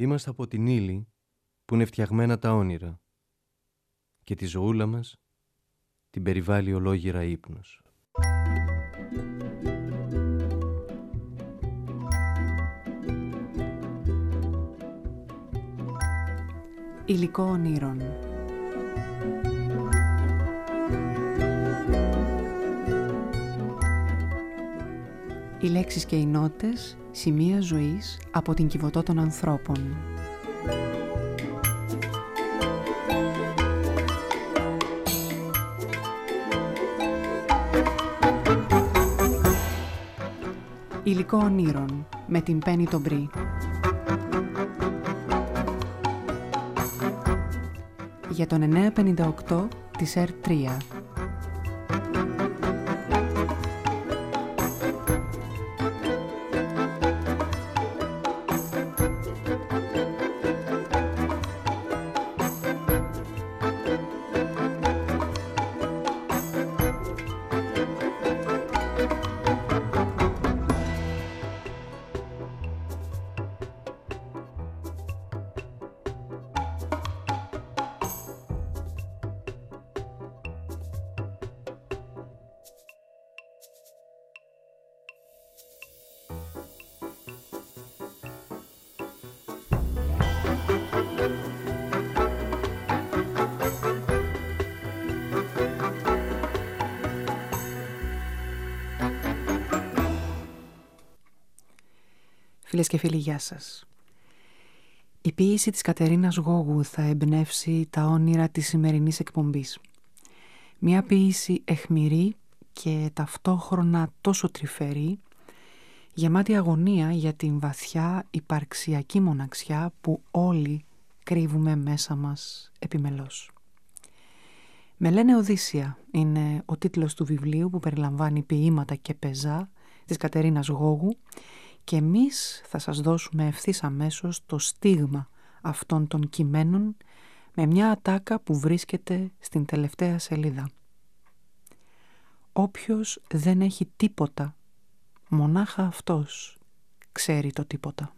Είμαστε από την ύλη που είναι φτιαγμένα τα όνειρα και τη ζωούλα μας την περιβάλλει ολόγυρα ύπνος. Υλικό ονείρων. Οι λέξεις και οι νότες, σημεία ζωής από την Κιβωτό των ανθρώπων. Υλικό ονείρων με την Πέννη τον Μπρι. Για τον 958 της R3. Φίλες και φίλοι, γεια σας. Η ποίηση της Κατερίνας Γόγου θα εμπνεύσει τα όνειρα της σημερινής εκπομπής. Μια ποίηση αιχμηρή και ταυτόχρονα τόσο τρυφερή, γεμάτη αγωνία για την βαθιά υπαρξιακή μοναξιά που όλοι κρύβουμε μέσα μας επιμελώς. «Με λένε Οδύσσια» είναι ο τίτλος του βιβλίου που περιλαμβάνει ποίηματα και πεζά της Κατερίνας Γόγου, και εμείς θα σας δώσουμε ευθύς αμέσως το στίγμα αυτών των κειμένων με μια ατάκα που βρίσκεται στην τελευταία σελίδα. Όποιος δεν έχει τίποτα, μονάχα αυτός ξέρει το τίποτα.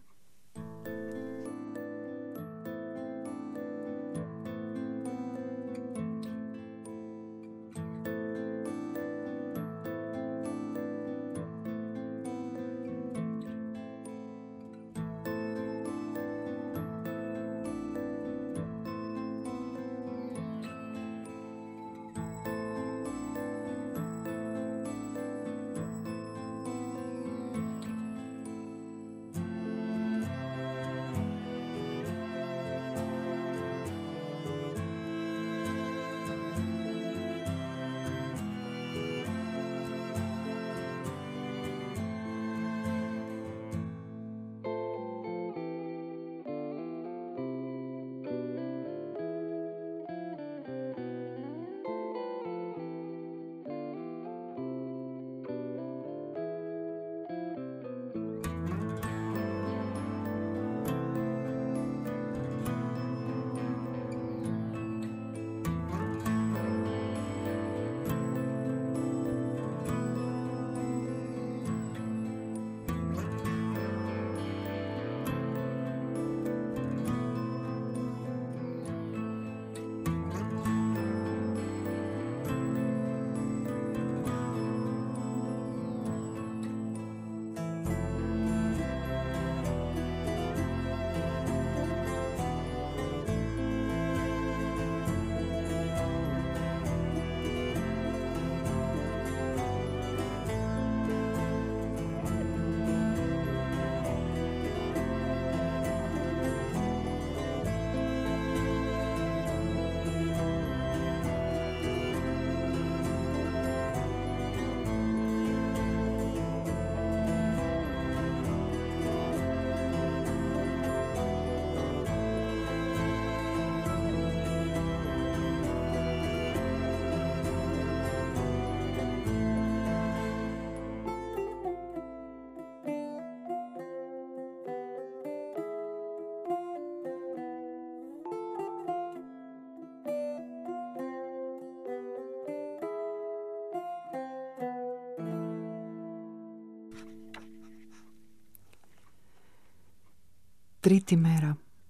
Τρίτη μέρα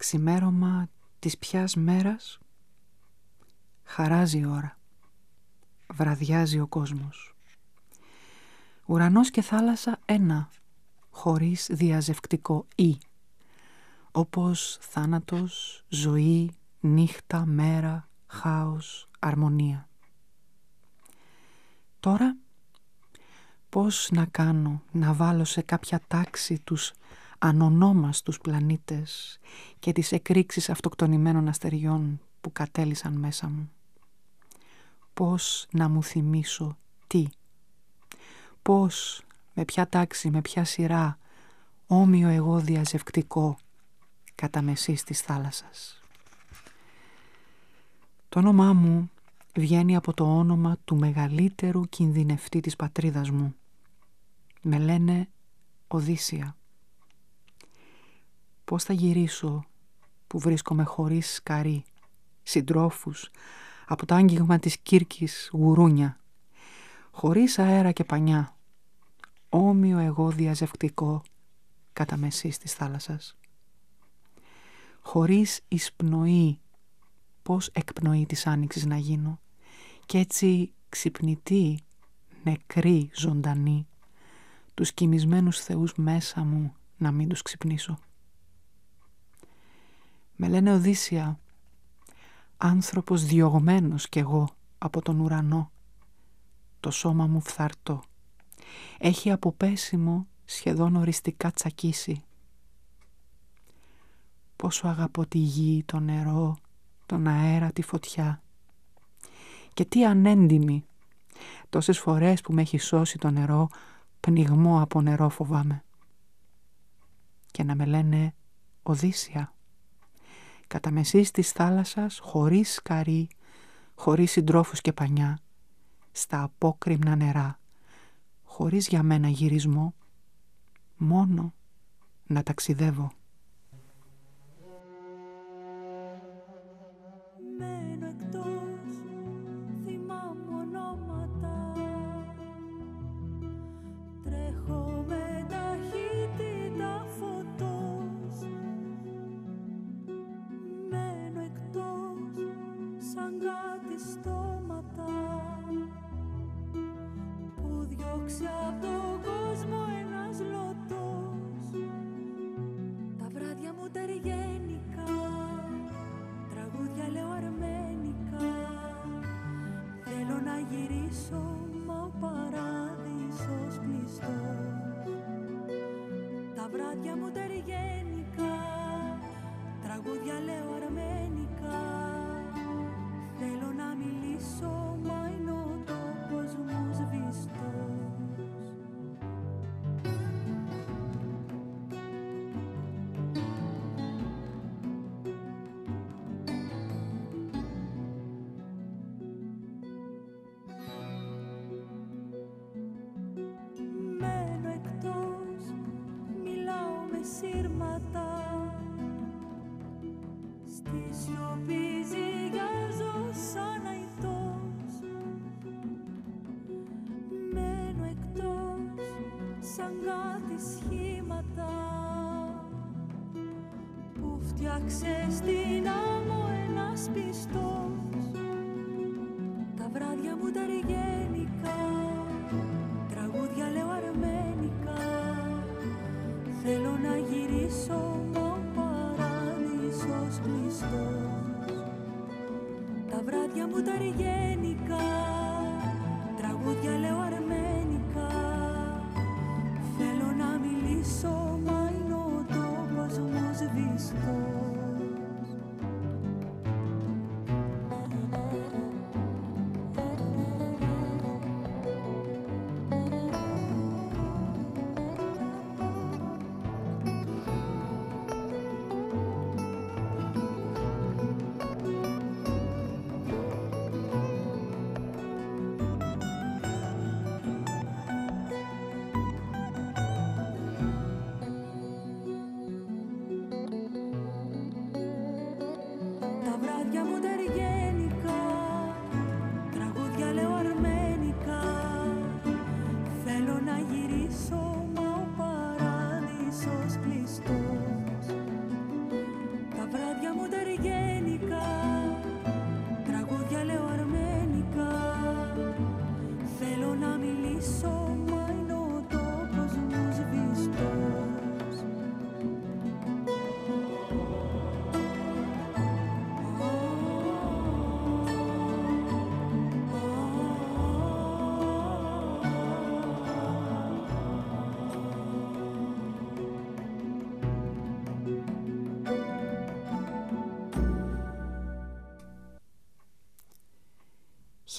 Ξημέρωμα της πιάς μέρας, χαράζει η ώρα, βραδιάζει ο κόσμος. Ουρανός και θάλασσα ένα, χωρίς διαζευκτικό «ή», όπως θάνατος, ζωή, νύχτα, μέρα, χάος, αρμονία. Τώρα, πώς να κάνω να βάλω σε κάποια τάξη τους ανονόμαστους πλανήτες και τις εκρήξεις αυτοκτονημένων αστεριών που κατέλυσαν μέσα μου. Πώς να μου θυμίσω τι, πώς, με ποια τάξη, με ποια σειρά, όμοιο εγώ διαζευκτικό κατά μεσής της θάλασσας. Το όνομά μου βγαίνει από το όνομα του μεγαλύτερου κινδυνευτή της πατρίδας μου. Με λένε Οδύσσια. Πώς θα γυρίσω που βρίσκομαι χωρίς σκαρί, συντρόφους, από το άγγιγμα της Κύρκης γουρούνια, χωρίς αέρα και πανιά, όμοιο εγώ διαζευκτικό κατά μεσής της θάλασσας. Χωρίς εισπνοή, πώς εκπνοή της άνοιξης να γίνω, κι έτσι ξυπνητή, νεκρή, ζωντανή, τους κοιμισμένους θεούς μέσα μου να μην τους ξυπνήσω. Με λένε Οδύσσια, άνθρωπος διωγμένος κι εγώ από τον ουρανό. Το σώμα μου φθαρτό, έχει από πέσιμο σχεδόν οριστικά τσακίσει. Πόσο αγαπώ τη γη, το νερό, τον αέρα, τη φωτιά. Και τι ανέντιμη, τόσες φορές που με έχει σώσει το νερό, πνιγμό από νερό φοβάμαι. Και να με λένε Οδύσσια, κατά μεσής της θάλασσας, χωρίς σκαρί, χωρίς συντρόφους και πανιά, στα απόκρημνα νερά, χωρίς για μένα γυρισμό, μόνο να ταξιδεύω. Μένω εκτός, θυμάμαι ονόματα, τρέχω με ταχύτητα φωτός. Μένω εκτός, σαν κάτι στόματα που διώξει από τον κόσμο ένας λωτός. Τα βράδια μου τεργένικα, τραγούδια λέω αρμένικα. Θέλω να γυρίσω, μα ο παράδεισος κλειστός. Τα βράδια μου τεργένικα, τραγούδια λέω αρμένικα. Θέλω να μιλήσω, μα είναι ο τόπος μου σβηστός. Μένω εκτός, μιλάω με σύρματα, στη σιωπή ζυγιάζω σαν αϊτός. Μένω εκτός, σαν κάτι σχήματα που φτιάξε στην άμμο ένας πιστός. Τα βράδια μου τεργένικα, τραγούδια λέω αρμένικα. Θέλω να γυρίσω, μα ο παράδεισος κλειστός. Τα βράδια μου τεργένικα, τραγούδια λέω αρμένικα. Θέλω να μιλήσω, μα είναι ο τόπος μου σβηστός. Τα βράδια μου τεργένικα, τραγούδια λέω αρμένικα. Θέλω να γυρίσω, μα ο παράδεισος κλειστός. Τα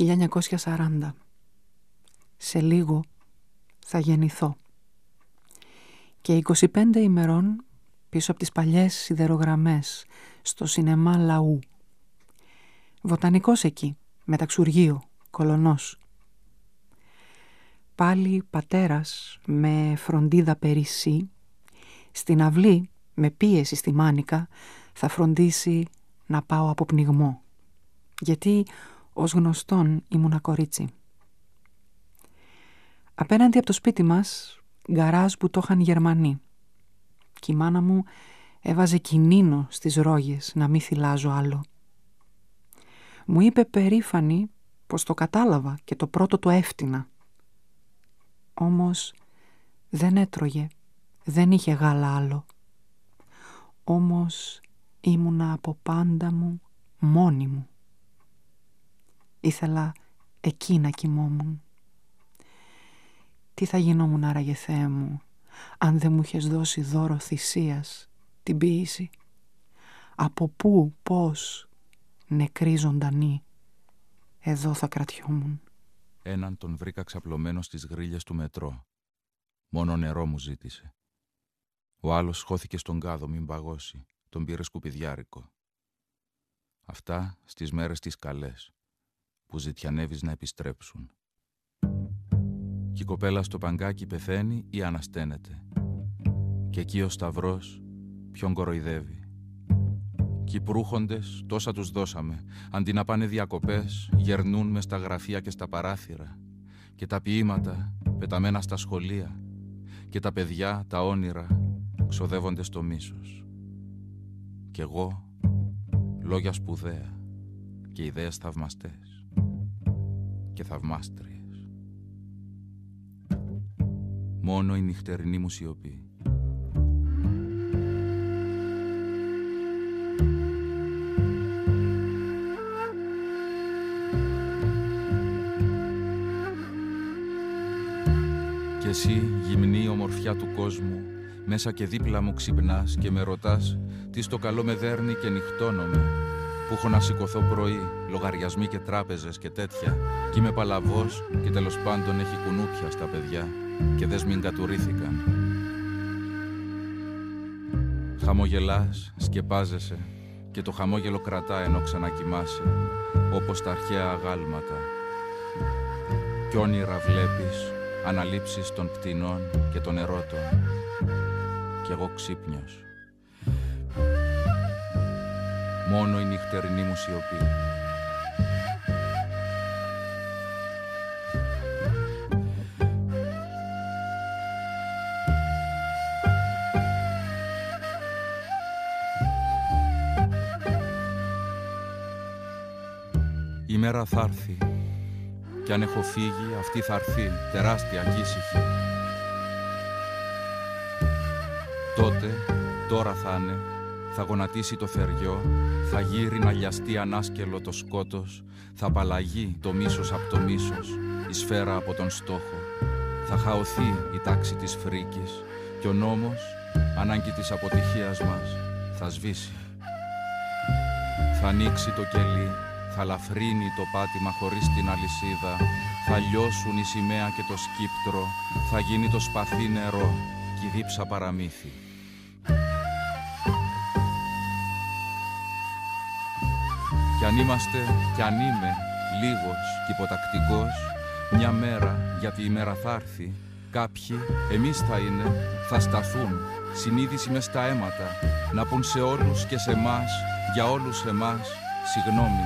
1940. Σε λίγο θα γεννηθώ. Και 25 ημερών πίσω από τις παλιές σιδερογραμμές στο σινεμά Λαού. Βοτανικός εκεί, μεταξουργείο, κολονός. Πάλι πατέρας με φροντίδα περισσή, στην αυλή με πίεση στη μάνικα θα φροντίσει να πάω από πνιγμό, γιατί ως γνωστόν ήμουνα κορίτσι. Απέναντι από το σπίτι μας γκαράζ που το είχαν Γερμανοί και η μάνα μου έβαζε κινίνο στις ρόγες να μην θυλάζω άλλο. Μου είπε περήφανη πως το κατάλαβα και το πρώτο το έφτινα. Όμως δεν έτρωγε, δεν είχε γάλα άλλο. Όμως ήμουνα από πάντα μου μόνη μου. Ήθελα εκεί να κοιμόμουν. Τι θα γινόμουν άραγε, Θεέ μου, αν δεν μου είχες δώσει δώρο θυσίας την ποίηση? Από πού, πώς, νεκροί ζωντανοί, εδώ θα κρατιόμουν. Έναν τον βρήκα ξαπλωμένο στις γρίλες του μετρό. Μόνο νερό μου ζήτησε. Ο άλλος χώθηκε στον κάδο μην παγώσει. Τον πήρε σκουπιδιάρικο. Αυτά στις μέρες τις καλές, που ζητιανεύεις να επιστρέψουν. Κι η κοπέλα στο παγκάκι πεθαίνει ή ανασταίνεται. Και εκεί ο σταυρός ποιον κοροϊδεύει. Κι οι προύχοντες τόσα τους δώσαμε, αντί να πάνε διακοπές, γερνούν μες στα γραφεία και στα παράθυρα. Και τα ποίηματα πεταμένα στα σχολεία. Και τα παιδιά, τα όνειρα, ξοδεύονται στο μίσος. Κι εγώ, λόγια σπουδαία και ιδέες θαυμαστές και θαυμάστριες. Μόνο η νυχτερινή μου σιωπή. Κι εσύ, γυμνή ομορφιά του κόσμου, μέσα και δίπλα μου ξυπνάς και με ρωτάς τι στο καλό με δέρνει και νυχτώνομαι, που έχω να σηκωθώ πρωί, λογαριασμοί και τράπεζες και τέτοια, κι είμαι παλαβός και τέλος πάντων έχει κουνούπια στα παιδιά και δες μην κατουρήθηκαν. Χαμογελάς, σκεπάζεσαι και το χαμόγελο κρατά ενώ ξανακοιμάσαι, όπως τα αρχαία αγάλματα. Κι όνειρα βλέπεις, αναλήψεις των πτηνών και των ερώτων. Κι εγώ ξύπνιος. Μόνο η νυχτερινή μου σιωπή. Η μέρα θα έρθει κι αν έχω φύγει αυτή θα έρθει τεράστια κι ήσυχη. Τότε, τώρα θα είναι, θα γονατίσει το θεριό, θα γύρει να λιαστεί ανάσκελο το σκότος, θα απαλλαγεί το μίσος από το μίσος, η σφαίρα από τον στόχο, θα χαωθεί η τάξη της φρίκης και ο νόμος, ανάγκη της αποτυχίας μας, θα σβήσει. Θα ανοίξει το κελί, θα λαφρύνει το πάτημα χωρίς την αλυσίδα, θα λιώσουν η σημαία και το σκύπτρο, θα γίνει το σπαθί νερό κι η δίψα παραμύθι. Κι αν είμαστε, κι αν είμαι λίγος κι υποτακτικός, μια μέρα, γιατί η μέρα θα έρθει, κάποιοι, εμείς θα είναι, θα σταθούν, συνείδηση μες στα αίματα, να πουν σε όλους και σε μας, για όλους εμάς, συγγνώμη.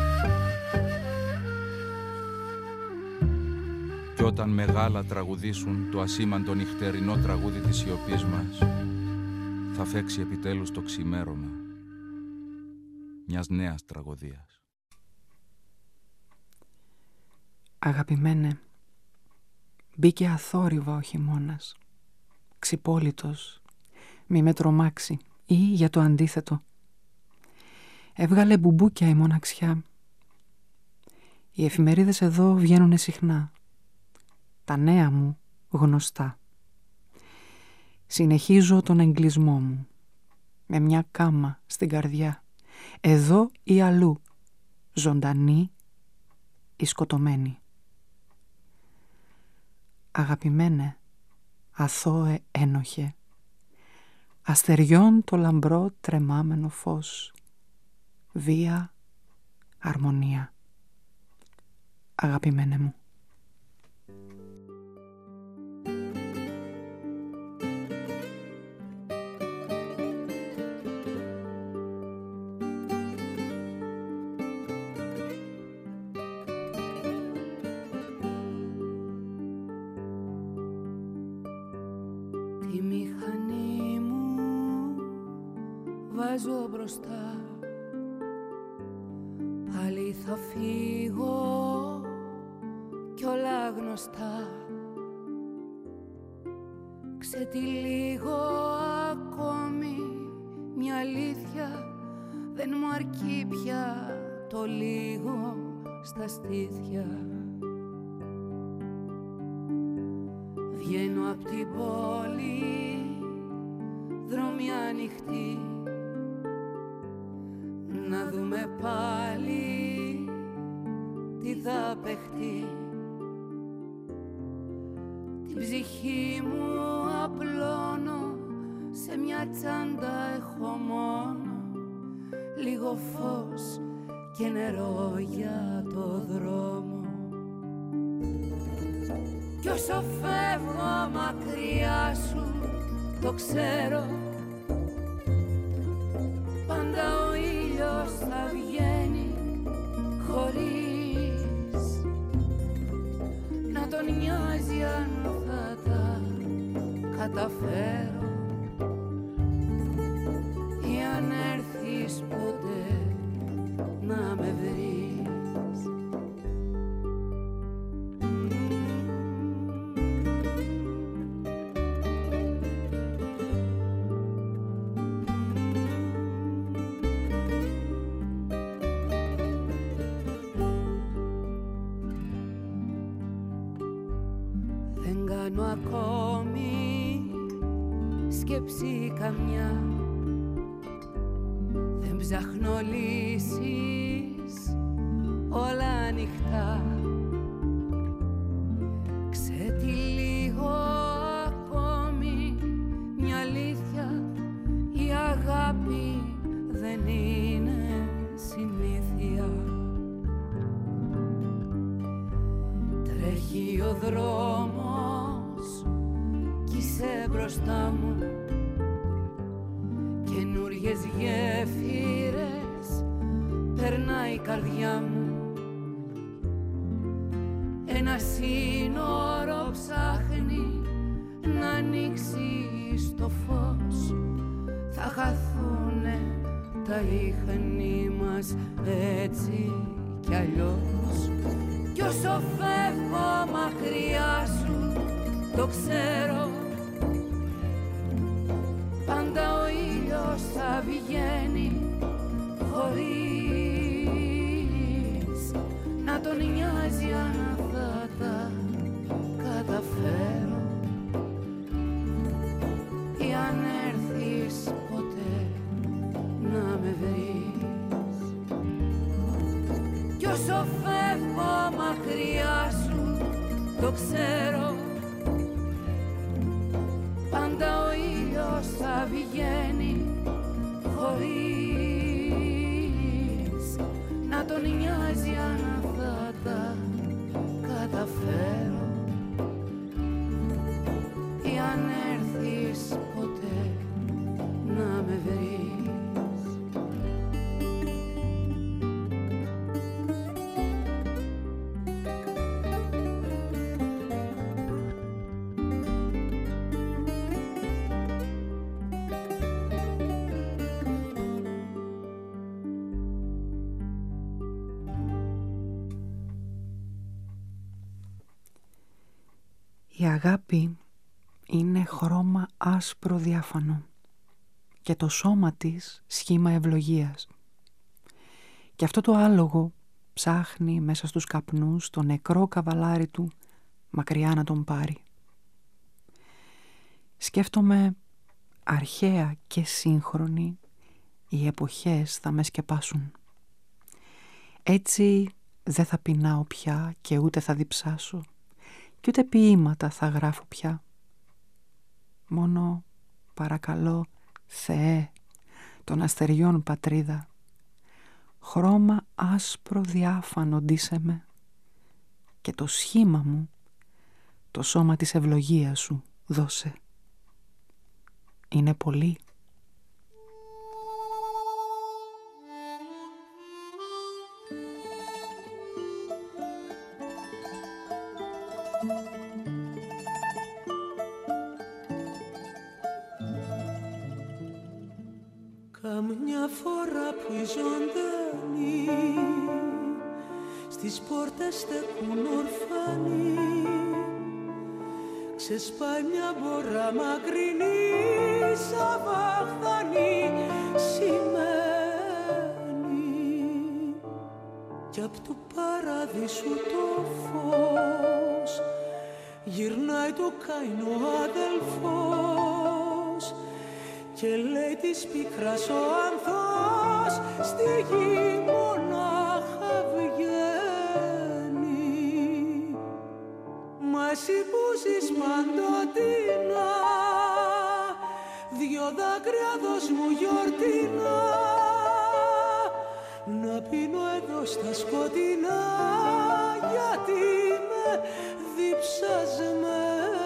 Κι όταν μεγάλα τραγουδήσουν το ασήμαντο νυχτερινό τραγούδι της σιωπής μας, θα φέξει επιτέλους το ξημέρωμα μιας νέας τραγωδίας. Αγαπημένε, μπήκε αθόρυβα ο χειμώνας, ξυπόλυτος, μη με τρομάξει ή για το αντίθετο. Έβγαλε μπουμπούκια η μοναξιά. Οι εφημερίδες εδώ βγαίνουνε συχνά. Τα νέα μου γνωστά. Συνεχίζω τον εγκλισμό μου, με μια κάμα στην καρδιά, εδώ ή αλλού, ζωντανή ή σκοτωμένη. Αγαπημένε, αθώε ένοχε, αστεριών το λαμπρό τρεμάμενο φως, βία, αρμονία. Αγαπημένε μου. Τη μηχανή μου βάζω μπροστά, πάλι θα φύγω κι όλα γνωστά. Ξετυλίγω ακόμη μια αλήθεια, δεν μου αρκεί πια το λίγο στα στήθια. Βγαίνω απ' την πόλη, δρόμοι ανοιχτοί, να δούμε πάλι τι θα παιχτεί. Την ψυχή μου απλώνω, σε μια τσάντα έχω μόνο λίγο φως και νερό για το δρόμο. Κι όσο φεύγω μακριά σου, το ξέρω, πάντα ο ήλιος θα βγαίνει χωρίς να τον νοιάζει αν θα τα καταφέρω ή αν έρθεις ποτέ να με βρεις. Ακόμη σκέψη καμιά, δεν ψάχνω λύσεις, όλα ανοιχτά. Ξετυλίγω ακόμη μια αλήθεια, η αγάπη δεν είναι συνήθεια. Τρέχει ο δρόμος κι είσαι μπροστά μου, καινούριες γέφυρες περνάει η καρδιά μου. Ένα σύνορο ψάχνει να ανοίξει στο φως, θα χαθούνε τα ίχνη μας έτσι κι αλλιώς. Κι όσο φεύγω μακριά σου, το ξέρω, πάντα ο ήλιος θα βγαίνει χωρίς να τον νοιάζει αν θα τα καταφέρω ή αν έρθεις ποτέ να με βρεις. Κι όσο φεύγω μακριά σου, το ξέρω, πάντα ο ήλιος θα βγαίνει χωρίς να τον νοιάζει αν θα τα καταφέρω ή αν έρθεις ποτέ να με βρεις. Η αγάπη είναι χρώμα άσπρο διάφανο και το σώμα της σχήμα ευλογίας. Και αυτό το άλογο ψάχνει μέσα στους καπνούς το νεκρό καβαλάρι του μακριά να τον πάρει. Σκέφτομαι αρχαία και σύγχρονη οι εποχές θα με σκεπάσουν. Έτσι δεν θα πεινάω πια και ούτε θα διψάσω και ούτε ποίηματα θα γράφω πια. Μόνο παρακαλώ, Θεέ, των αστεριών πατρίδα, χρώμα άσπρο διάφανο ντύσε με και το σχήμα μου, το σώμα της ευλογίας σου δώσε. Είναι πολύ. Καμιά φορά που οι ζωντανοί στις πόρτες στεκούν ορφανοί, ξεσπάει μια μπορά μακρινή σαν βαχθανή σημαίνει κι απ' του παραδείσου το φως γυρνάει το καηνό αδελφός και λέει της πίκρας ο ανθός στη γη μονάχα βγαίνει. Μα εσύ που ζεις παντοτινά, δυο δάκρυα δώσ' μου γιορτινά, να πίνω εδώ στα σκοτεινά, γιατί είμαι διψασμένη.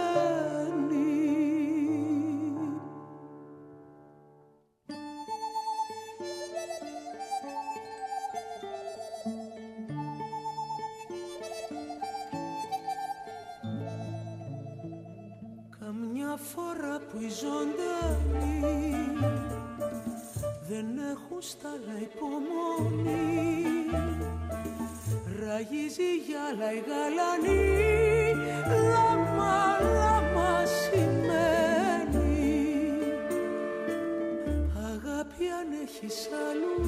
Φορά που οι ζωντανοί δεν έχουν στάλα υπομονή, ραγίζει γυάλα η γαλανή, λάμα, λάμα σημαίνει. Αγάπη αν έχεις αλλού,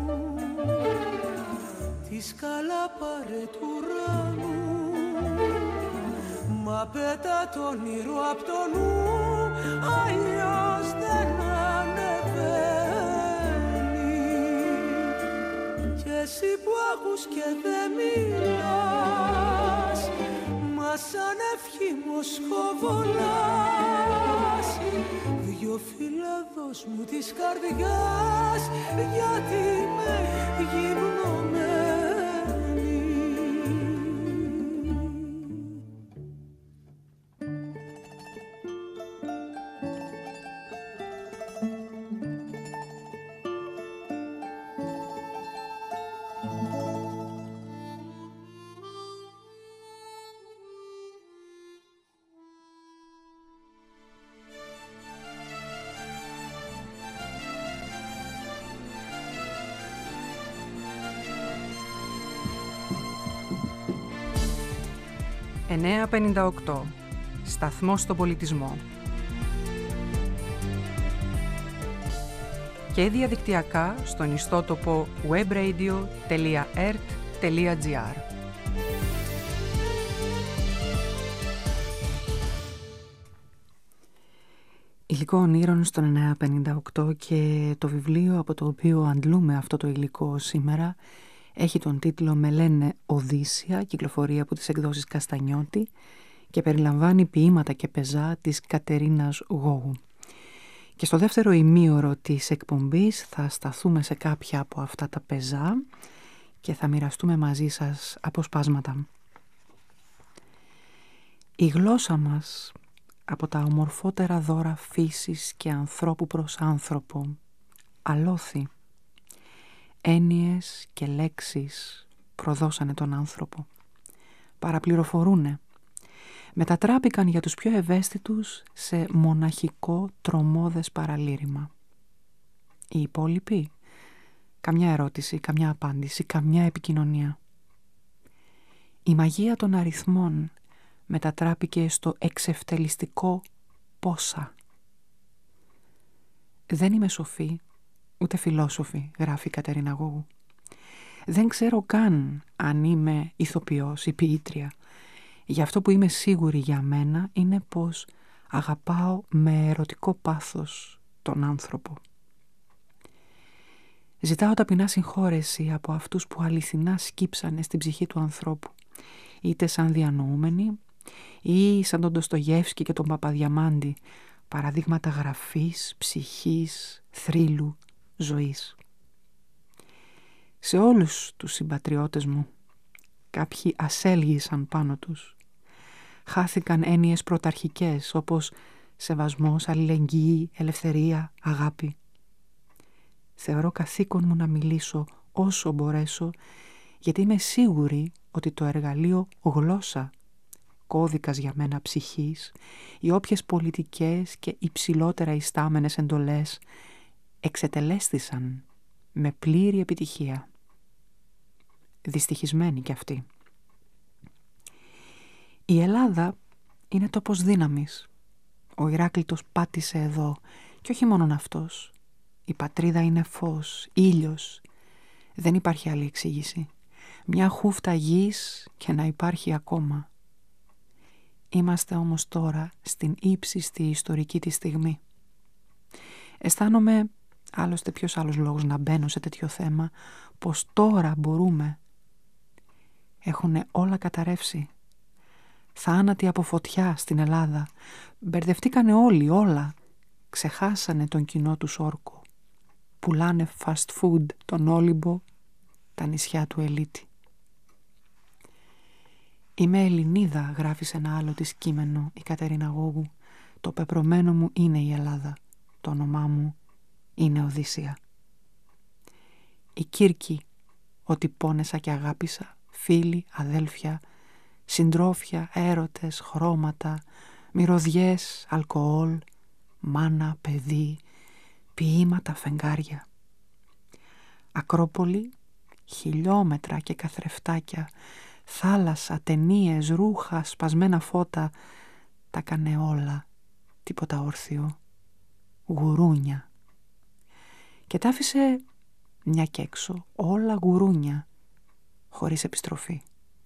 τη σκάλα πάρε του ουρανού, μα πέτα το όνειρο απ' το νου, αλλιώς δεν ανεβαίνει. Κι εσύ που ακούς και δεν μιλάς, μα σαν ευχή μοσχοβολάς, δυο φύλλα δώσ' μου της καρδιάς, γιατί με γυμνωμένη. «958. Σταθμός στον πολιτισμό». Και διαδικτυακά στον ιστότοπο webradio.ert.gr. Υλικό ονείρων στον 958 και το βιβλίο από το οποίο αντλούμε αυτό το υλικό σήμερα έχει τον τίτλο «Με λένε Οδύσσια», κυκλοφορεί από τις εκδόσεις Καστανιώτη και περιλαμβάνει ποίηματα και πεζά της Κατερίνας Γόγου. Και στο δεύτερο ημίωρο της εκπομπής θα σταθούμε σε κάποια από αυτά τα πεζά και θα μοιραστούμε μαζί σας αποσπάσματα. Η γλώσσα μας από τα ομορφότερα δώρα φύσης και ανθρώπου προς άνθρωπο αλώθη. Έννοιες και λέξεις προδώσανε τον άνθρωπο. Παραπληροφορούνε. Μετατράπηκαν για τους πιο ευαίσθητους σε μοναχικό τρομώδες παραλήρημα. Οι υπόλοιποι, καμιά ερώτηση, καμιά απάντηση, καμιά επικοινωνία. Η μαγεία των αριθμών μετατράπηκε στο εξευτελιστικό πόσα. Δεν είμαι σοφή, ούτε φιλόσοφη, γράφει η Κατερίνα Γόγου. Δεν ξέρω καν αν είμαι ηθοποιός ή ποιήτρια. Γι' αυτό που είμαι σίγουρη για μένα είναι πως αγαπάω με ερωτικό πάθος τον άνθρωπο. Ζητάω ταπεινά συγχώρεση από αυτούς που αληθινά σκύψανε στην ψυχή του ανθρώπου, είτε σαν διανοούμενοι ή σαν τον Ντοστογεύσκη και τον Παπαδιαμάντη, παραδείγματα γραφής, ψυχής, θρύλου, ζωής. Σε όλους τους συμπατριώτες μου κάποιοι ασέλγησαν πάνω τους. Χάθηκαν έννοιες πρωταρχικές όπως σεβασμός, αλληλεγγύη, ελευθερία, αγάπη. Θεωρώ καθήκον μου να μιλήσω όσο μπορέσω, γιατί είμαι σίγουρη ότι το εργαλείο γλώσσα, κώδικας για μένα ψυχής, οι όποιες πολιτικές και υψηλότερα ιστάμενες εντολές εξετελέστησαν με πλήρη επιτυχία. Δυστυχισμένοι κι αυτοί. Η Ελλάδα είναι τόπος δύναμης. Ο Ηράκλειτος πάτησε εδώ και όχι μόνον αυτός. Η πατρίδα είναι φως, ήλιος. Δεν υπάρχει άλλη εξήγηση. Μια χούφτα γης και να υπάρχει ακόμα. Είμαστε όμως τώρα στην ύψιστη ιστορική της στιγμή. Αισθάνομαι, άλλωστε ποιος άλλος λόγος να μπαίνω σε τέτοιο θέμα, πως τώρα μπορούμε. Έχουνε όλα καταρρεύσει. Θάνατοι από φωτιά στην Ελλάδα. Μπερδευτήκανε όλοι, όλα. Ξεχάσανε τον κοινό τους όρκο. Πουλάνε fast food τον Όλυμπο, τα νησιά του Ελίτη. «Είμαι Ελληνίδα», γράφει σε ένα άλλο της κείμενο η Κατερίνα Γόγου. «Το πεπρωμένο μου είναι η Ελλάδα. Το όνομά μου είναι Οδύσσια». Η Κύρκη, ότι πόνεσα και αγάπησα, φίλοι, αδέλφια, συντρόφια, έρωτες, χρώματα, μυρωδιές, αλκοόλ, μάνα, παιδί, ποίηματα, φεγγάρια. Ακρόπολη, χιλιόμετρα και καθρεφτάκια, θάλασσα, ταινίες, ρούχα, σπασμένα φώτα, τα κάνε όλα, τίποτα όρθιο, γουρούνια. Και τα άφησε μια κι έξω, όλα γουρούνια, χωρίς επιστροφή.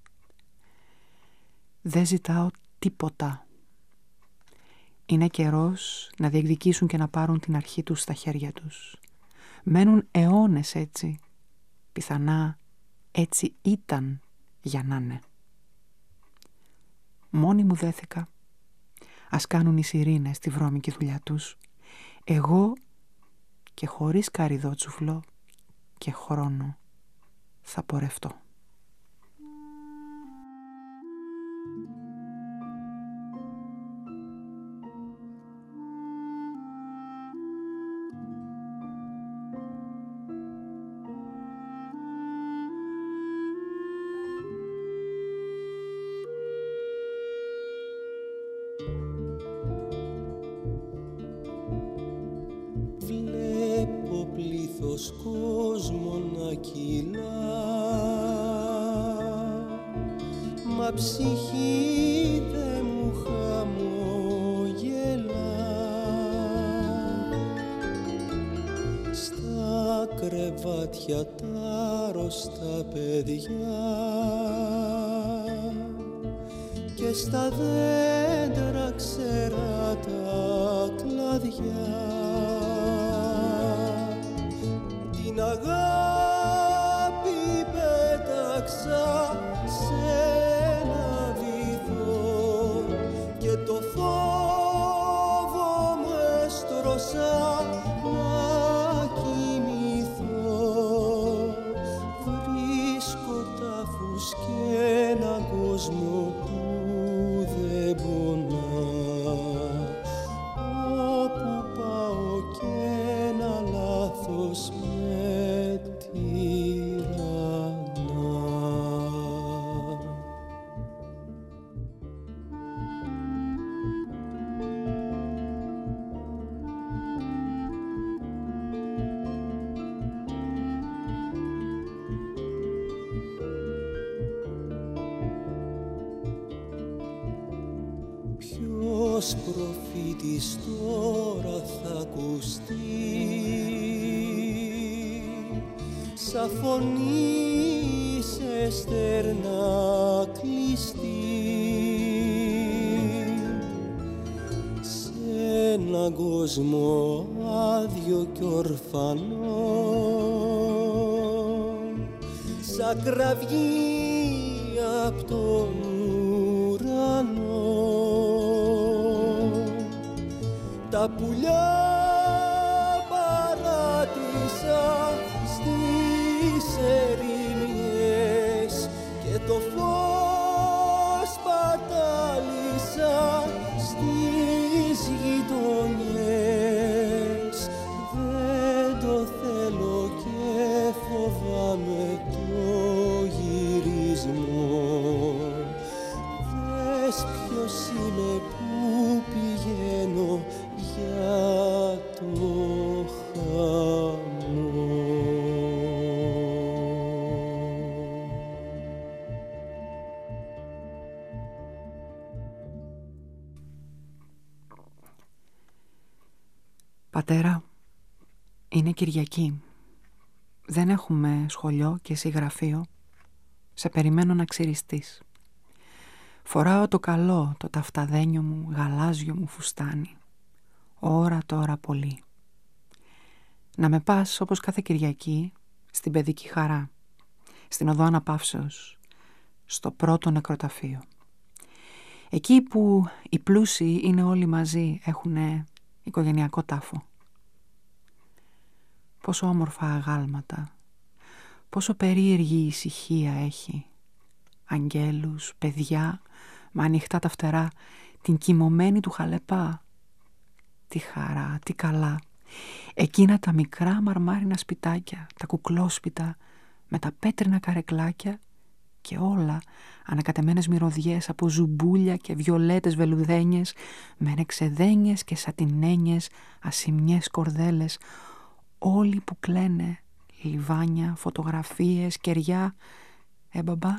Δεν ζητάω τίποτα. Είναι καιρός να διεκδικήσουν και να πάρουν την αρχή τους στα χέρια τους. Μένουν αιώνες έτσι. Πιθανά έτσι ήταν για να είναι. Μόνοι μου δέθηκα. Ας κάνουν οι σιρήνες τη βρώμικη δουλειά τους. Εγώ και χωρίς καρυδότσουφλο και χρόνο θα πορευτώ. Βλέπω πλήθος κόσμο να κυλά, μα ψυχή δε μου χαμογελά. Στα κρεβάτια τα αρρωστά παιδιά και στα δέντρα ξερά τα κλαδιά. Την αγάπη πέταξα σε ένα βυθό και το φόβο μου έστρωσα να κοιμηθώ. Βρίσκω τάφους και έναν κόσμο που δεν πονά, όπου πάω και ένα λάθος με τυραννά. Ποιος προφήτης τώρα θα ακουστεί, σαν φωνή σε στέρνα κλειστή, σε έναν κόσμο άδειο κι ορφανό, σαν κραυγή απ' τον ουρανό. Τα πουλιά παράτησα στις ερημιές και το φως πατάλησα στις γειτονιές. Δεν το θέλω και φοβάμαι το γυρισμό. Δες ποιος είμαι, που πηγαίνω για το χαμό. Πατέρα, είναι Κυριακή. Δεν έχουμε σχολείο και συγγραφείο. Σε περιμένω να ξυριστείς. Φοράω το καλό, το ταφταδένιο μου, γαλάζιο μου φουστάνι. Ώρα τώρα πολύ. Να με πας όπως κάθε Κυριακή στην Παιδική Χαρά, στην Οδό Αναπαύσεως, στο πρώτο νεκροταφείο. Εκεί που οι πλούσιοι είναι όλοι μαζί, έχουνε οικογενειακό τάφο. Πόσο όμορφα αγάλματα, πόσο περίεργη ησυχία έχει. Αγγέλους, παιδιά, με ανοιχτά τα φτερά, την κοιμωμένη του χαλεπά. Τι χαρά, τι καλά. Εκείνα τα μικρά μαρμάρινα σπιτάκια, τα κουκλόσπιτα, με τα πέτρινα καρεκλάκια και όλα ανακατεμένες μυρωδιές από ζουμπούλια και βιολέτες βελουδένιες, με νεξεδένιες και σατινένιες ασημιές κορδέλες, όλοι που κλαίνε, λιβάνια, φωτογραφίες, κεριά. Μπαμπά.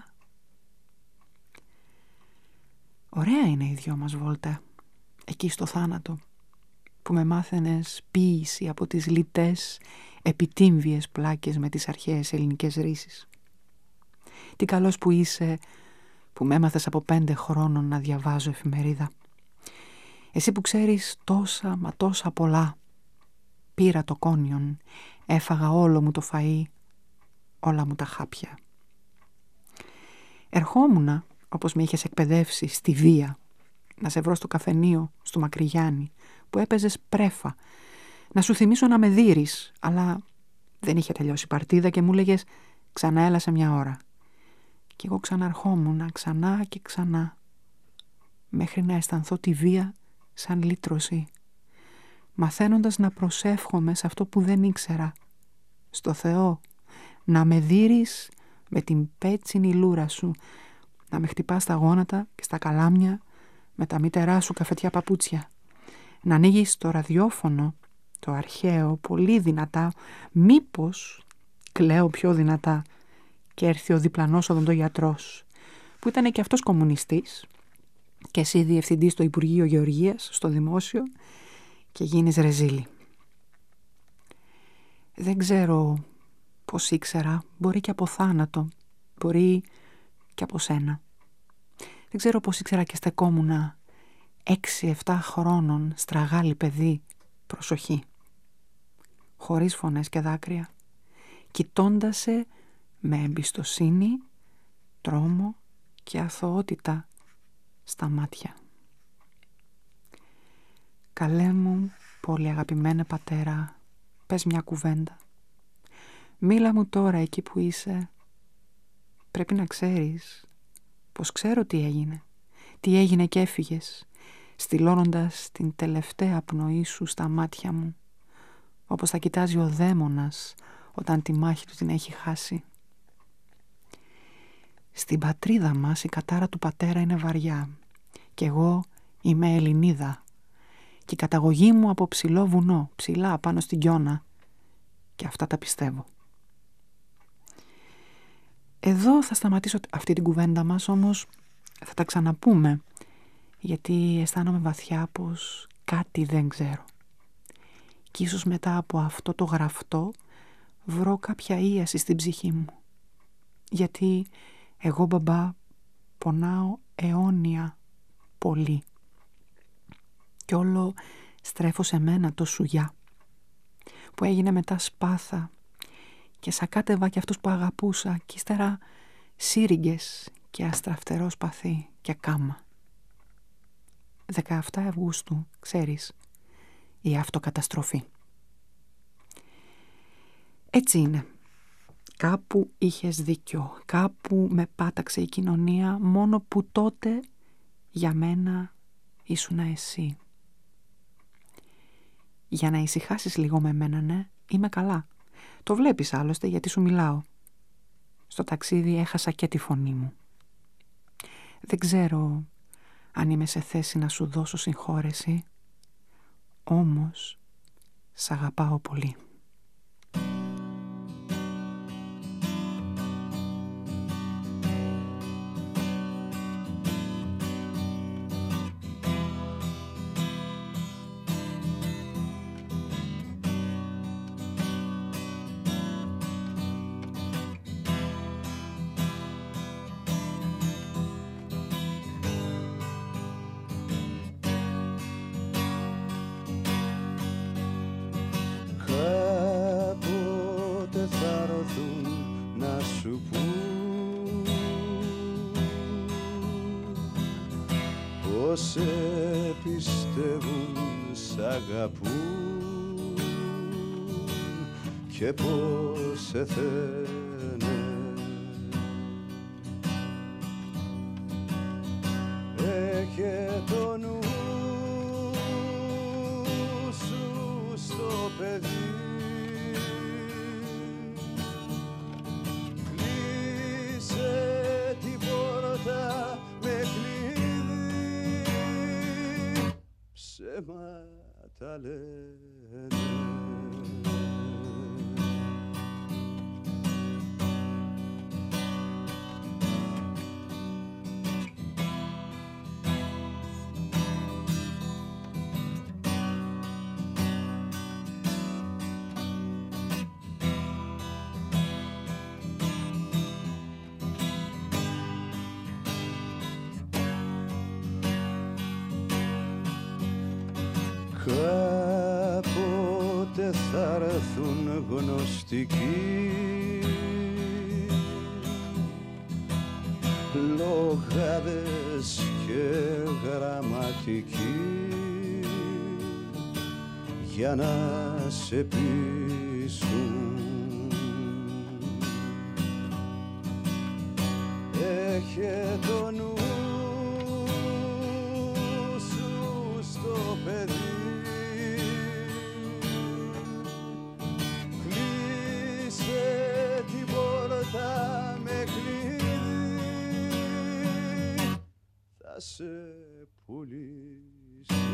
Ωραία είναι οι δυο μας βόλτα, εκεί στο θάνατο, που με μάθαινες ποίηση από τις λιτές, επιτύμβιες πλάκες με τις αρχαίες ελληνικές ρίσεις. Τι καλός που είσαι, που με έμαθες από 5 χρόνων να διαβάζω εφημερίδα. Εσύ που ξέρεις τόσα μα τόσα πολλά. Πήρα το κόνιον, έφαγα όλο μου το φαΐ, όλα μου τα χάπια. Ερχόμουνα, όπως με είχες εκπαιδεύσει, στη βία, να σε βρω στο καφενείο, στο Μακρυγιάννη, που έπαιζες πρέφα, να σου θυμίσω να με δείρεις, αλλά δεν είχε τελειώσει η παρτίδα και μου λέγες ξανά έλα σε μια ώρα. Κι εγώ ξαναρχόμουνα ξανά και ξανά, μέχρι να αισθανθώ τη βία σαν λύτρωση, μαθαίνοντας να προσεύχομαι σε αυτό που δεν ήξερα, στο Θεό, να με δείρεις με την πέτσινη λούρα σου, να με χτυπάς στα γόνατα και στα καλάμια με τα μήτερά σου καφετιά παπούτσια, να ανοίγεις το ραδιόφωνο, το αρχαίο, πολύ δυνατά, μήπως κλαίω πιο δυνατά και έρθει ο διπλανός οδοντογιατρός, που ήταν και αυτός κομμουνιστής και εσύ διευθυντής στο Υπουργείο Γεωργίας, στο Δημόσιο, και γίνεις ρεζίλη. Δεν ξέρω πώς ήξερα, μπορεί και από θάνατο, μπορεί και από σένα. Δεν ξέρω πώς ήξερα και στεκόμουνα 6-7 χρόνων στραγάλι παιδί, προσοχή, χωρίς φωνές και δάκρυα, κοιτώντας σε με εμπιστοσύνη, τρόμο και αθωότητα στα μάτια. Καλέ μου, πολύ αγαπημένε πατέρα, πες μια κουβέντα. Μίλα μου τώρα εκεί που είσαι. Πρέπει να ξέρεις πως ξέρω τι έγινε. Τι έγινε και έφυγες, στυλώνοντας την τελευταία πνοή σου στα μάτια μου, όπως θα κοιτάζει ο δαίμονας όταν τη μάχη του την έχει χάσει. Στην πατρίδα μας η κατάρα του πατέρα είναι βαριά και εγώ είμαι Ελληνίδα και η καταγωγή μου από ψηλό βουνό, ψηλά πάνω στην Κιώνα, και αυτά τα πιστεύω. Εδώ θα σταματήσω αυτή την κουβέντα μας, όμως θα τα ξαναπούμε, γιατί αισθάνομαι βαθιά πως κάτι δεν ξέρω. Και ίσως μετά από αυτό το γραφτό βρω κάποια ίαση στην ψυχή μου. Γιατί εγώ, μπαμπά, πονάω αιώνια πολύ. Κι όλο στρέφω σε μένα το σουγιά, που έγινε μετά σπάθα και σακάτευα και αυτούς που αγαπούσα και ύστερα σύριγγες και αστραφτερό σπαθί και κάμα. 17 Αυγούστου, ξέρεις, η αυτοκαταστροφή. Έτσι είναι. Κάπου είχες δίκιο, κάπου με πάταξε η κοινωνία, μόνο που τότε για μένα ήσουνα εσύ. Για να ησυχάσεις λίγο με μένα, ναι, είμαι καλά. Το βλέπεις άλλωστε γιατί σου μιλάω. Στο ταξίδι έχασα και τη φωνή μου. Δεν ξέρω αν είμαι σε θέση να σου δώσω συγχώρεση, όμως σ' αγαπάω πολύ. Σε πιστεύουν, σ' αγαπούν και πως σε θένε. Έχε το νου σου στο παιδί, κλείσε την πόρτα με κλειδί, ψέματα λένε. Κάποτε θα έρθουν γνωστικοί, λογάδες και γραμματικοί, για να σε πείσουν. Έχε το νου σου στο παιδί, την πόρτα με κλειδί, θα σε πουλήσω.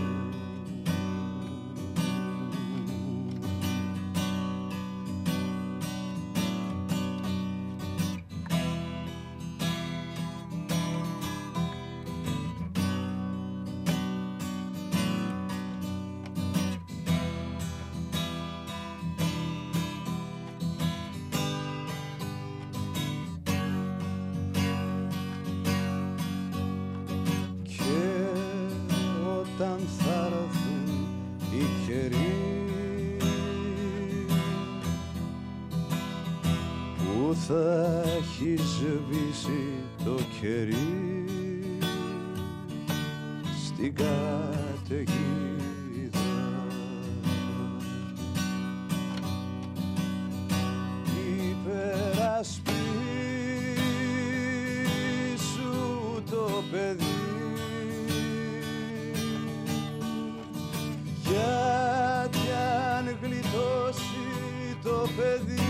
Όταν θα έρθουν οι καιροί που θα έχει σβήσει το κερί στην καταιγίδα, υπερασπίσου το παιδί, γιατί αν γλιτώσει το παιδί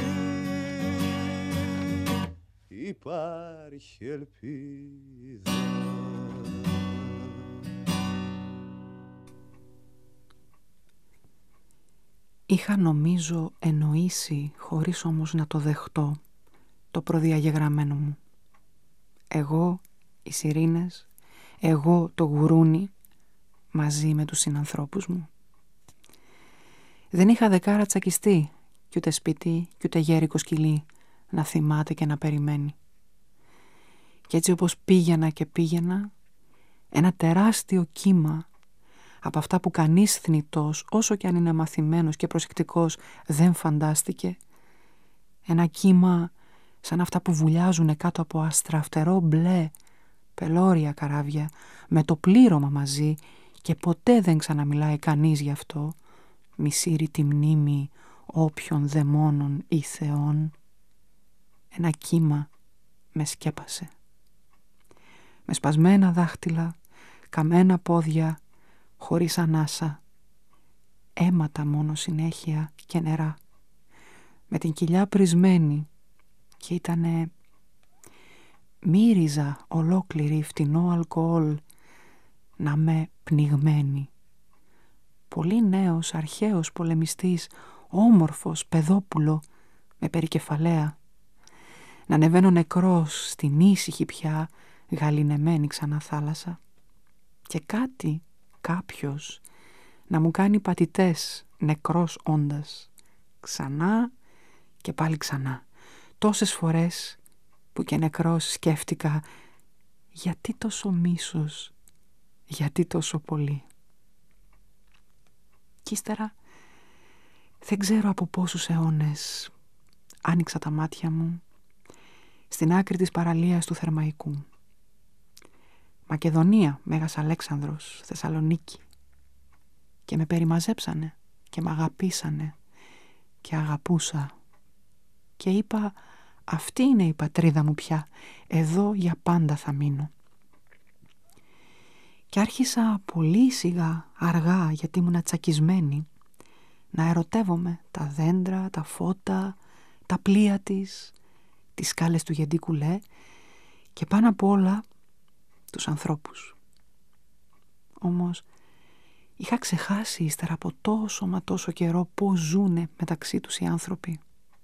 υπάρχει ελπίδα. Είχα νομίζω εννοήσει, χωρίς όμως να το δεχτώ, το προδιαγεγραμμένο μου. Εγώ, οι σιρήνες, εγώ το γουρούνι, μαζί με τους συνανθρώπους μου. Δεν είχα δεκάρα τσακιστεί, κι ούτε σπίτι, κι ούτε γέρικο σκυλί, να θυμάται και να περιμένει. Κι έτσι όπως πήγαινα και πήγαινα, ένα τεράστιο κύμα από αυτά που κανείς θνητός, όσο κι αν είναι μαθημένος και προσεκτικός, δεν φαντάστηκε, Ένα κύμα σαν αυτά που βουλιάζουν κάτω από αστραφτερό μπλε, πελώρια καράβια, με το πλήρωμα μαζί και ποτέ δεν ξαναμιλάει κανείς γι' αυτό, μισήρει τη μνήμη όποιων δαιμόνων ή θεών. Ένα κύμα με σκέπασε. Με σπασμένα δάχτυλα, καμένα πόδια, χωρίς ανάσα, αίματα μόνο συνέχεια και νερά, με την κοιλιά πρισμένη και ήτανε μύριζα ολόκληρη φτηνό αλκοόλ να με πνιγμένη. Πολύ νέος, αρχαίος πολεμιστής, όμορφος, παιδόπουλο, με περικεφαλαία. Να ανεβαίνω νεκρός στην ήσυχη πια γαλινεμένη ξανά θάλασσα. Και κάποιος, να μου κάνει πατητές νεκρός όντας. Ξανά και πάλι ξανά. Τόσες φορές που και νεκρός σκέφτηκα γιατί τόσο μίσος, γιατί τόσο πολύ. Κι ύστερα δεν ξέρω από πόσους αιώνες άνοιξα τα μάτια μου στην άκρη της παραλίας του Θερμαϊκού. Μακεδονία, Μέγας Αλέξανδρος, Θεσσαλονίκη. Και με περιμαζέψανε και με αγαπήσανε και αγαπούσα. Και είπα, αυτή είναι η πατρίδα μου πια, εδώ για πάντα θα μείνω. Και άρχισα πολύ σιγά, αργά, γιατί ήμουν τσακισμένη, να ερωτεύομαι τα δέντρα, τα φώτα, τα πλοία της, τις σκάλες του Γεντή Κουλέ και πάνω απ' όλα τους ανθρώπους. Όμως είχα ξεχάσει ύστερα από τόσο μα τόσο καιρό πώς ζουνε μεταξύ τους οι άνθρωποι.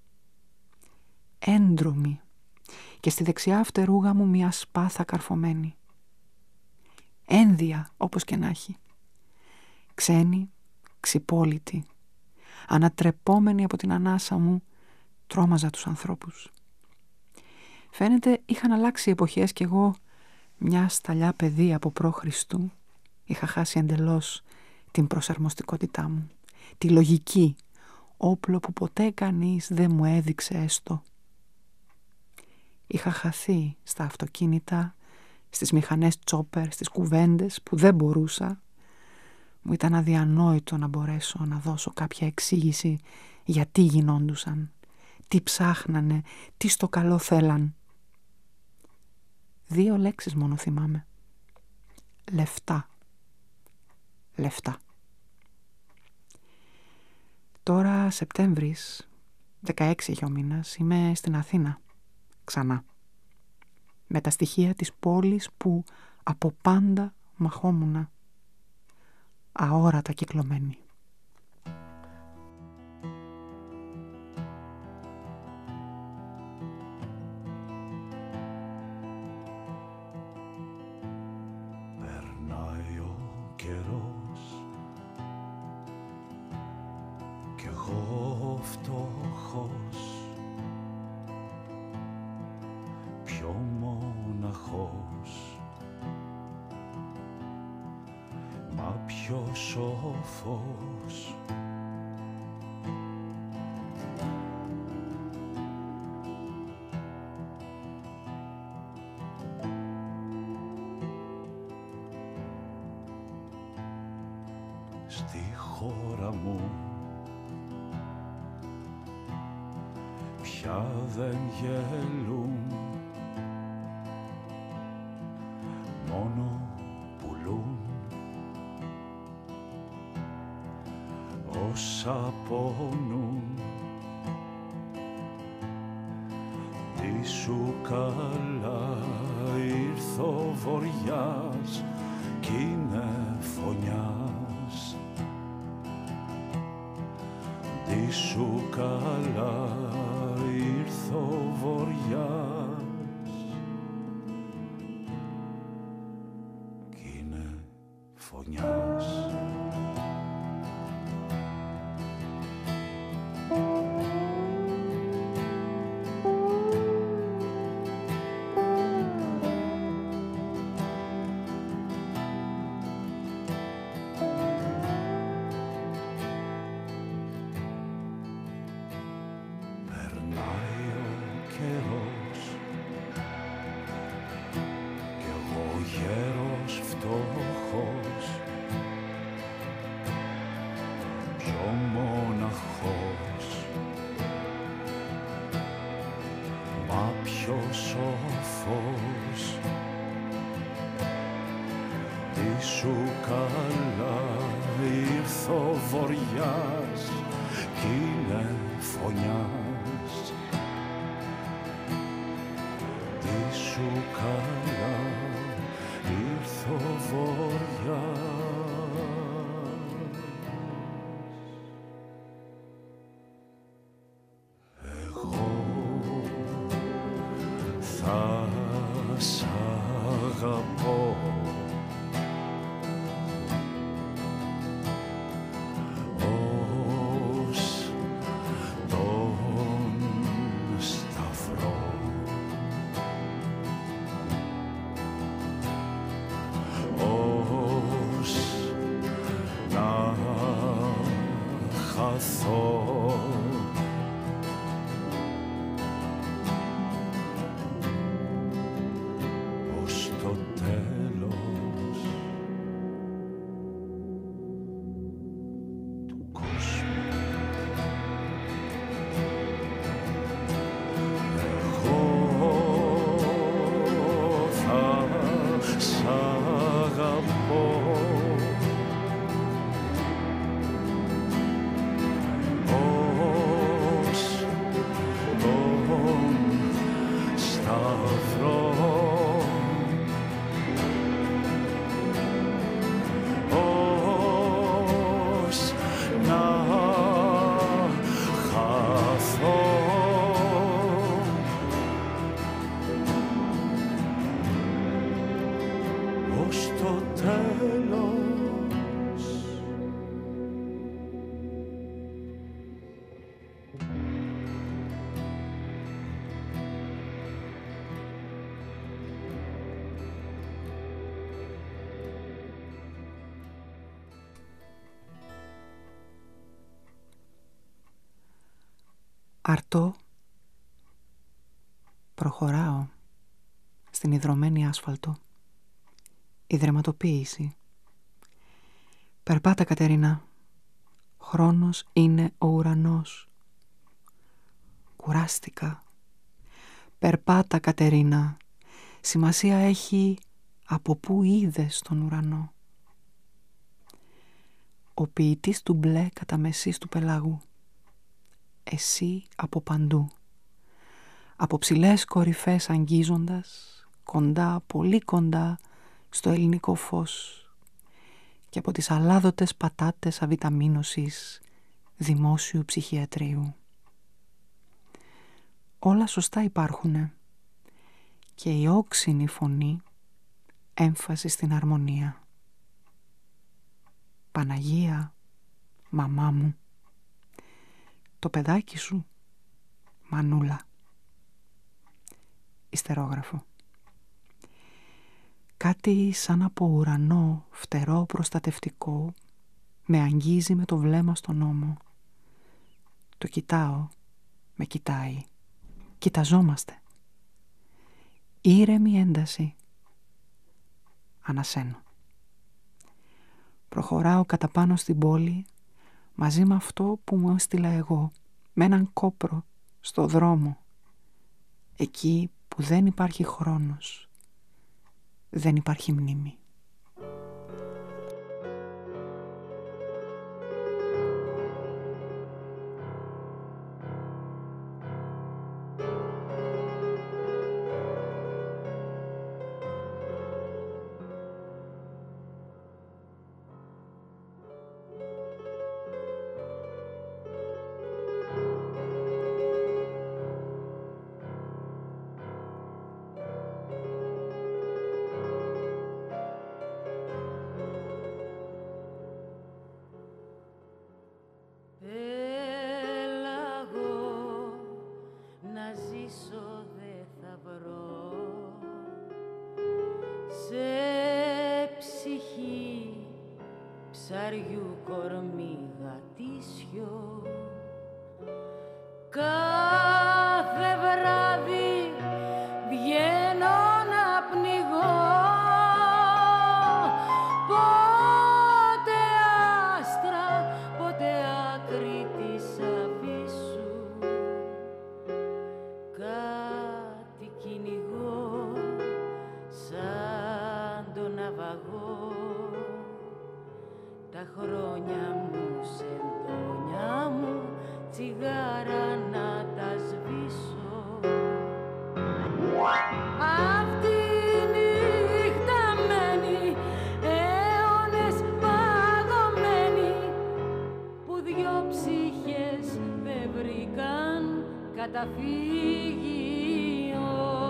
Έντρομοι και στη δεξιά φτερούγα μου μια σπάθα καρφωμένη. Ένδια όπως και να έχει. Ξένοι, ξυπόλυτοι, ανατρεπόμενοι από την ανάσα μου, τρόμαζα τους ανθρώπους. Φαίνεται είχαν αλλάξει εποχές κι εγώ, μια σταλιά παιδί από π.Χ. είχα χάσει εντελώς την προσαρμοστικότητά μου, τη λογική, όπλο που ποτέ κανείς δεν μου έδειξε έστω. Είχα χαθεί στα αυτοκίνητα, στις μηχανές τσόπερ, στις κουβέντες που δεν μπορούσα. Μου ήταν αδιανόητο να μπορέσω να δώσω κάποια εξήγηση γιατί γινόντουσαν, τι ψάχνανε, τι στο καλό θέλαν. 2 λέξεις μόνο θυμάμαι. Λεφτά. Λεφτά. Τώρα Σεπτέμβρης, 16 έχει ο μήνας, είμαι στην Αθήνα. Ξανά. Με τα στοιχεία της πόλης που από πάντα μαχόμουνα. Αόρατα κυκλωμένη. Περνάει ο καιρός κι εγώ φτωχός, πιο μοναχός, μα πιο σοφός. Στη χώρα μου πια δεν γελούν, μόνο πουλούν όσα πονούν. Τι σου καλά ήρθε ο βοριάς κι είναι φωνιάς. Τι σου καλά ήρθε ο βοριάς κι είναι φωνιάς. Περνάει καιρός κι εγώ γέρος φτωχός, πιο μοναχός, μα πιο σοφός. Τι σου καλά ήρθε ο βοριάς κι είναι φωνιάς. Τι σου καλά ήρθε ο βοριάς. Εγώ θα σ' αγαπώ ως το τέλος του κόσμου. Εγώ θα σ' αγαπώ Αρτώ, προχωράω στην ιδρωμένη άσφαλτο. Ιδρυματοποίηση. Περπάτα, Κατερίνα. Χρόνος είναι ο ουρανός. Κουράστηκα. Περπάτα, Κατερίνα. Σημασία έχει από πού είδες τον ουρανό. Ο ποιητής του μπλε κατά μεσής του πελάγου. Εσύ από παντού. Από ψηλές κορυφές αγγίζοντας, κοντά, πολύ κοντά, στο ελληνικό φως και από τις αλάδοτες πατάτες αβιταμίνωσης δημόσιου ψυχιατρίου. Όλα σωστά υπάρχουνε και η όξινη φωνή έμφαση στην αρμονία. Παναγία, μαμά μου, το παιδάκι σου, μανούλα. Ιστερόγραφο. Κάτι σαν από ουρανό φτερό προστατευτικό με αγγίζει με το βλέμμα στον ώμο. Το κοιτάω, με κοιτάει. Κοιταζόμαστε. Ήρεμη ένταση. Ανασένω. Προχωράω κατά πάνω στην πόλη μαζί με αυτό που μου έστειλα εγώ, με έναν κόπρο στο δρόμο. Εκεί που δεν υπάρχει χρόνος, δεν υπάρχει μνήμη. ψαριού κορμί γατήσιο. Κάθε βράδυ καταφύγιο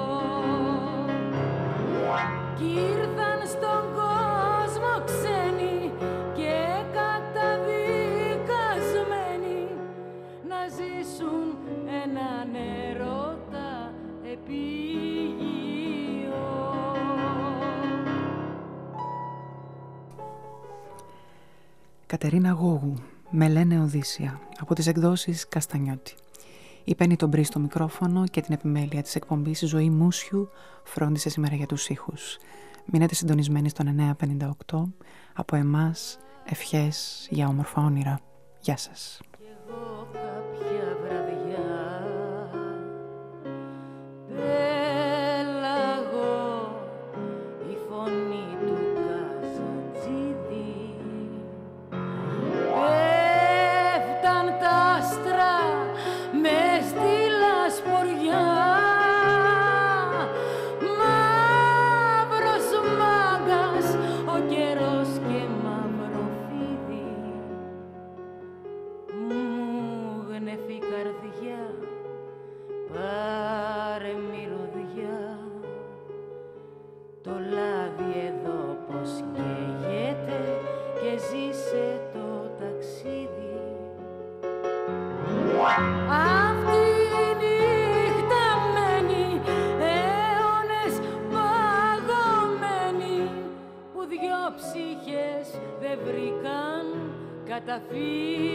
κι ήρθαν στον κόσμο ξένοι και καταδικασμένοι να ζήσουν έναν έρωτα επίγειο. Κατερίνα Γόγου, «Με λένε Οδύσσια», από τις εκδόσεις Καστανιώτη. Η Πέννη τον Μπρι στο μικρόφωνο και την επιμέλεια της εκπομπής Ζωή Μούσιου φρόντισε σήμερα για τους ήχους. Μείνετε συντονισμένοι στον 958. Από εμάς, ευχές για όμορφα όνειρα. Γεια σας. Κι εγώ κάποια βραδιά πέλαγω η φωνή του Καζαντζίδη. Πέφταν τα άστρα μες στη λασποριά. Μαύρος μάγκας ο καιρός και μαύρο φίδι. Μου γνέφει η καρδιά, πάρε μυρωδιά. Το λάδι εδώ πως καίγεται και ζήσε το ταξίδι. Αυτή η νύχτα μένει αιώνες παγωμένη που δυο ψυχές δεν βρήκαν καταφύγιο.